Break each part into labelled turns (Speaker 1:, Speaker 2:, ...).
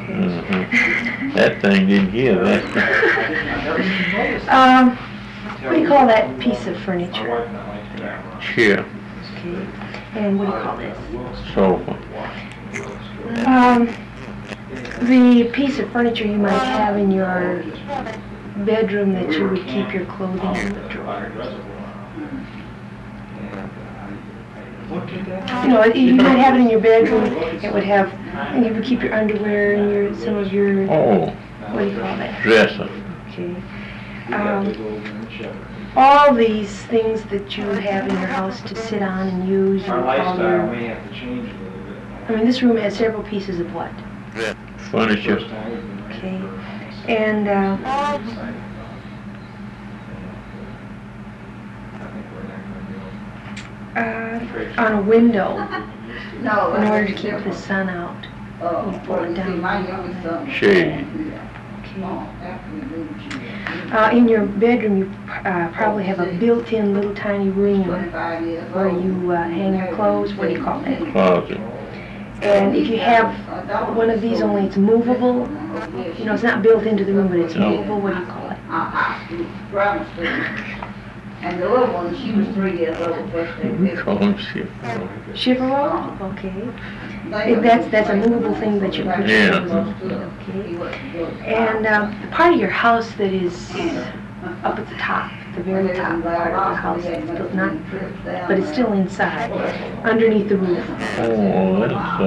Speaker 1: That thing didn't hear that.
Speaker 2: What do you call that piece of furniture?
Speaker 1: Chair.
Speaker 2: Okay. And what do you call this?
Speaker 1: Sofa.
Speaker 2: The piece of furniture you might have in your bedroom that you would keep your clothing in the drawer. You know, you might have it in your bedroom. It would have, and you would keep your underwear and some of your.
Speaker 1: Oh.
Speaker 2: What do you call that?
Speaker 1: Dresser.
Speaker 2: Okay. All these things that you have in your house to sit on and use. You would call your. I mean, this room has several pieces of what?
Speaker 1: Furniture.
Speaker 2: Okay. And on a window, in order to keep the sun out, you pull it down.
Speaker 1: Shade.
Speaker 2: In your bedroom, you probably have a built-in little tiny room where you hang your clothes. What do you call that?
Speaker 1: Closet.
Speaker 2: And if you have one of these, only it's movable, you know, it's not built into the room, but it's movable, what do you call it?
Speaker 3: And the little one, she was 3 years old.
Speaker 1: We call them shifter.
Speaker 2: Chivalry? Okay. That's a movable thing that you can put your clothes in. Okay. And the part of your house that is up at the top, the very top part of the house, it's built not, but it's still inside, underneath the roof.
Speaker 1: Oh, that's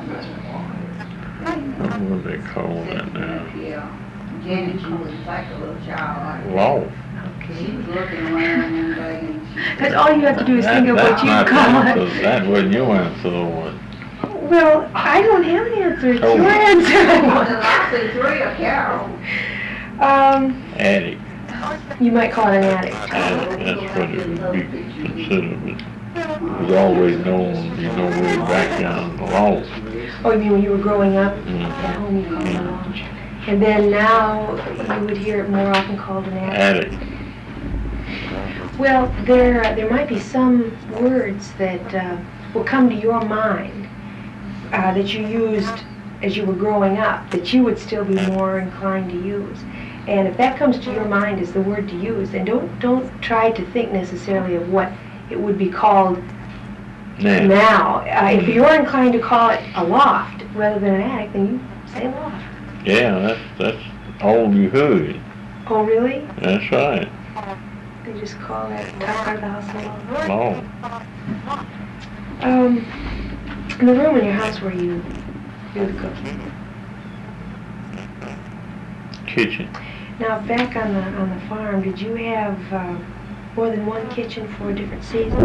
Speaker 1: what do they call that now?
Speaker 3: Jenny, she was like a little child.
Speaker 1: Loft.
Speaker 3: She was looking around one day and she...
Speaker 2: Because all you have to do is think of what you call it.
Speaker 1: That wasn't your answer, though.
Speaker 2: Well, I don't have an answer. It's your answer.
Speaker 3: I said 3 or Carol.
Speaker 1: Attic.
Speaker 2: You might call it an attic.
Speaker 1: That's what it would be considered. It was always known, way back down the loft.
Speaker 2: Oh, you mean when you were growing up?
Speaker 1: Mm-hmm.
Speaker 2: At home you called it a loft. And then now you would hear it more often called an attic. Well, there might be some words that will come to your mind that you used as you were growing up that you would still be more inclined to use. And if that comes to your mind as the word to use, then don't try to think necessarily of what it would be called now. If you're inclined to call it a loft rather than an attic, then you say loft.
Speaker 1: Yeah, that's all you heard.
Speaker 2: Oh, really?
Speaker 1: That's right.
Speaker 2: They just call that top part of the house a loft.
Speaker 1: Oh.
Speaker 2: In the room in your house where you do the cooking.
Speaker 1: Kitchen.
Speaker 2: Now, back on the farm, did you have more than one kitchen for different seasons?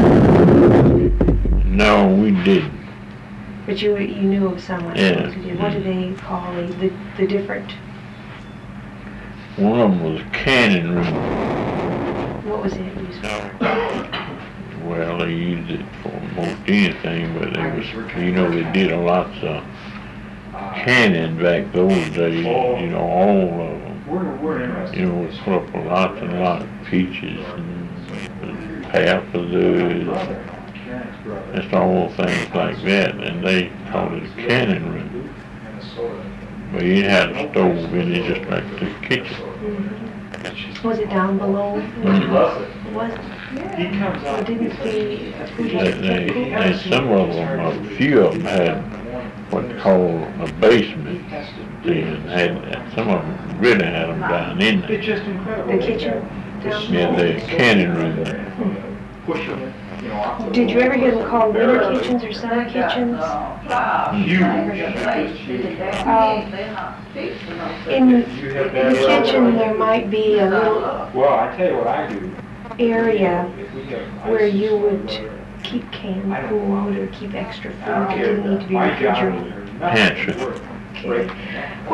Speaker 1: No, we didn't.
Speaker 2: But you knew of someone
Speaker 1: Yeah.
Speaker 2: who did. What do they call the different?
Speaker 1: One of them was a canning room.
Speaker 2: What was it used for?
Speaker 1: Well, they used it for most anything, but they did a lots of canning back those days, all of them. We put up lots and lots of peaches and peppers, just all things like that, and they called it a canning room. But you had a stove in it just like the kitchen.
Speaker 2: Mm-hmm. Was it down below?
Speaker 1: Mm-hmm.
Speaker 2: Was it? So didn't
Speaker 1: some of them, a few of them had what they call a basement. Some of them really had them down in there.
Speaker 2: The kitchen?
Speaker 1: Yeah, the canning room.
Speaker 2: Did you ever hear them called winter kitchens or summer kitchens? In the kitchen there might be a little area where you would keep canned food or keep extra food that didn't need to be refrigerated.
Speaker 1: Pantry.
Speaker 2: Okay.